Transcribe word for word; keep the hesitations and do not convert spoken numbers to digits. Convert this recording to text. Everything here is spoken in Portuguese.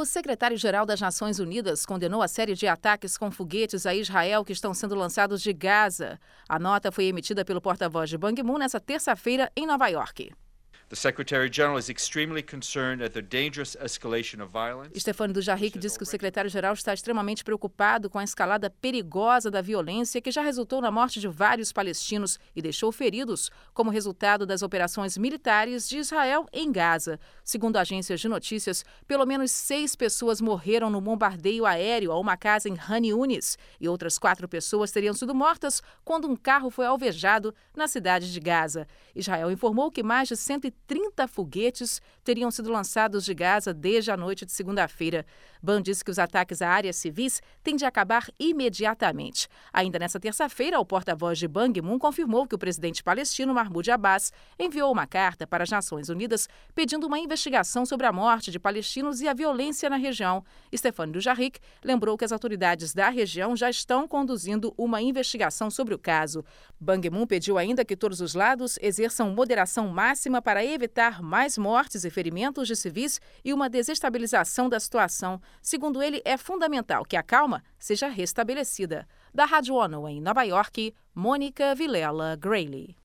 secretário-geral das Nações Unidas condenou a série de ataques com foguetes a Israel que estão sendo lançados de Gaza. A nota foi emitida pelo porta-voz de Ban Ki-moon nesta terça-feira em Nova York. The Secretary-General is extremely concerned at the dangerous escalation of violence. Stéphane Dujarric disse que o secretário-geral está extremamente preocupado com a escalada perigosa da violência que já resultou na morte de vários palestinos e deixou feridos como resultado das operações militares de Israel em Gaza. Segundo agências de notícias, pelo menos seis pessoas morreram no bombardeio aéreo a uma casa em Han Yunis e outras quatro pessoas teriam sido mortas quando um carro foi alvejado na cidade de Gaza. Israel informou que mais de cento e trinta foguetes teriam sido lançados de Gaza desde a noite de segunda-feira. Ban disse que os ataques a áreas civis têm de acabar imediatamente. Ainda nesta terça-feira, o porta-voz de Ban Ki-moon confirmou que o presidente palestino Mahmoud Abbas enviou uma carta para as Nações Unidas pedindo uma investigação sobre a morte de palestinos e a violência na região. Stéphane Dujarric lembrou que as autoridades da região já estão conduzindo uma investigação sobre o caso. Ban Ki-moon pediu ainda que todos os lados exerçam moderação máxima para evitar mais mortes e ferimentos de civis e uma desestabilização da situação. Segundo ele, é fundamental que a calma seja restabelecida. Da Rádio ONU em Nova York, Mônica Vilela Grayley.